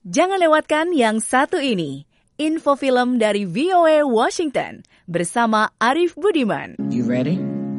Jangan lewatkan yang satu ini. Info film dari VOA Washington bersama Arif Budiman. You ready?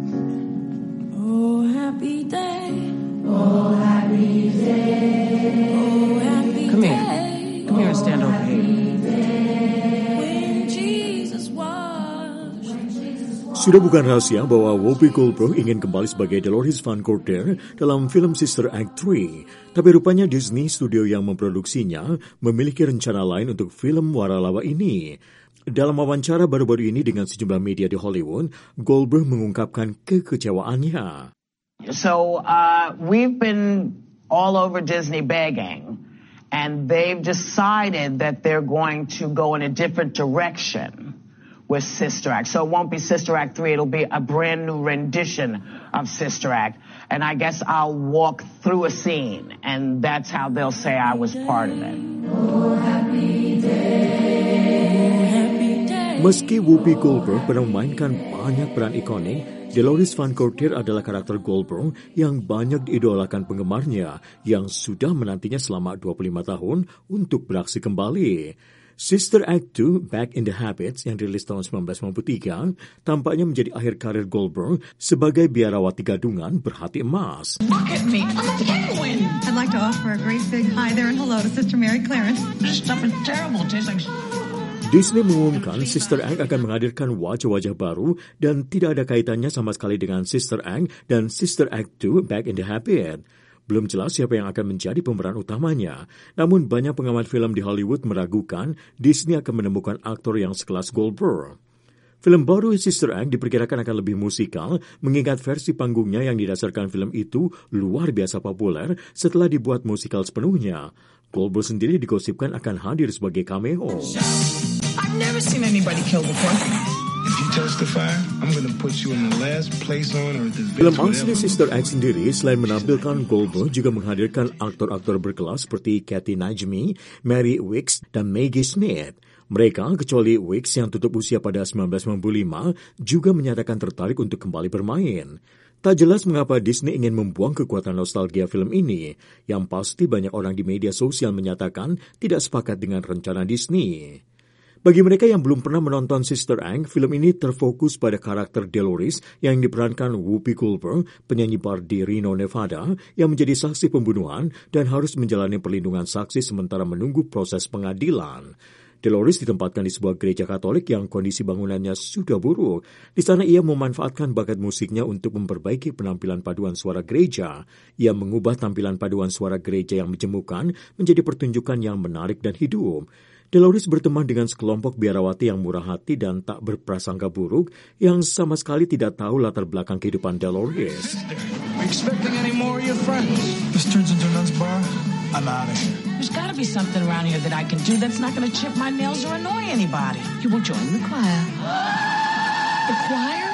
Oh, happy day. Oh, happy day. Oh, happy Come day. here. Come here and stand over here. When Jesus was. Sudah bukan rahasia bahwa Whoopi Goldberg ingin kembali sebagai Dolores Van Courter dalam film Sister Act 3. Tapi rupanya Disney, studio yang memproduksinya, memiliki rencana lain untuk film waralaba ini. Dalam wawancara baru-baru ini dengan sejumlah media di Hollywood, Goldberg mengungkapkan kekecewaannya. So we've been all over Disney begging, and they've decided that they're going to go in a different direction with Sister Act. So it won't be Sister Act 3, it'll be a brand new rendition of Sister Act. And I guess I'll walk through a scene, and that's how they'll say I was part of it. Oh, happy day. Meski Whoopi Goldberg pernah memainkan banyak peran ikonik, Dolores Van Courter adalah karakter Goldberg yang banyak diidolakan penggemarnya yang sudah menantinya selama 25 tahun untuk beraksi kembali. Sister Act 2, Back in the Habits yang dirilis tahun 1993, tampaknya menjadi akhir karir Goldberg sebagai biarawati gadungan berhati emas. Look at me, I'm a penguin. I'd like to offer a great big hi there and hello to Sister Mary Clarence. This stuff is terrible, it tastes like... Disney mengumumkan Sister Act akan menghadirkan wajah-wajah baru dan tidak ada kaitannya sama sekali dengan Sister Act dan Sister Act 2, Back in the Habit. Belum jelas siapa yang akan menjadi pemeran utamanya. Namun banyak pengamat film di Hollywood meragukan Disney akan menemukan aktor yang sekelas Goldberg. Film baru Sister Act diperkirakan akan lebih musikal, mengingat versi panggungnya yang didasarkan film itu luar biasa populer setelah dibuat musikal sepenuhnya. Goldberg sendiri digosipkan akan hadir sebagai cameo. I've never seen anybody kill before. If you testify, I'm gonna put you in the last place on earth. Film asli Sister Act sendiri selain menampilkan Goldberg juga menghadirkan aktor-aktor berkelas seperti Kathy Najimy, Mary Wicks, dan Maggie Smith. Mereka, kecuali Wicks yang tutup usia pada 1995, juga menyatakan tertarik untuk kembali bermain. Tak jelas mengapa Disney ingin membuang kekuatan nostalgia film ini, yang pasti banyak orang di media sosial menyatakan tidak sepakat dengan rencana Disney. Bagi mereka yang belum pernah menonton Sister Act, film ini terfokus pada karakter Dolores yang diperankan Whoopi Goldberg, penyanyi bar di Reno, Nevada, yang menjadi saksi pembunuhan dan harus menjalani perlindungan saksi sementara menunggu proses pengadilan. Dolores ditempatkan di sebuah gereja Katolik yang kondisi bangunannya sudah buruk. Di sana ia memanfaatkan bakat musiknya untuk memperbaiki penampilan paduan suara gereja. Ia mengubah tampilan paduan suara gereja yang menjemukan menjadi pertunjukan yang menarik dan hidup. Dolores berteman dengan sekelompok biarawati yang murah hati dan tak berprasangka buruk yang sama sekali tidak tahu latar belakang kehidupan Dolores. Expecting any more of your friends? This turns into another bar. I'm out of here. There's gotta be something around here that I can do that's not gonna chip my nails or annoy anybody. You will join the choir. The choir?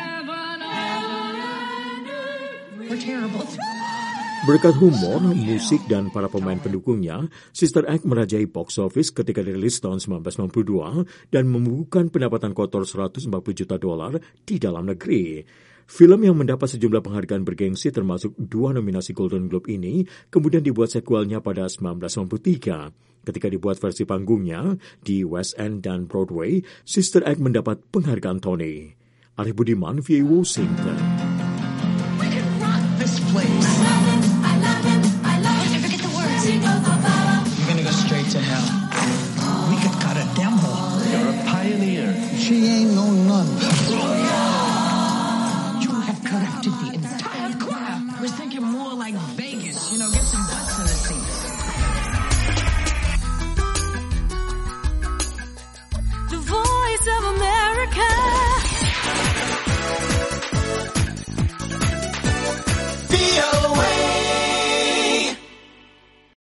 We're terrible. Berkat humor, musik, dan para pemain pendukungnya, Sister Act merajai box office ketika dirilis tahun 1992 dan membukukan pendapatan kotor $140 juta di dalam negeri. Film yang mendapat sejumlah penghargaan bergengsi termasuk 2 nominasi Golden Globe ini kemudian dibuat sequelnya pada 1993. Ketika dibuat versi panggungnya di West End dan Broadway, Sister Act mendapat penghargaan Tony. Arif Budiman, VOA Washington.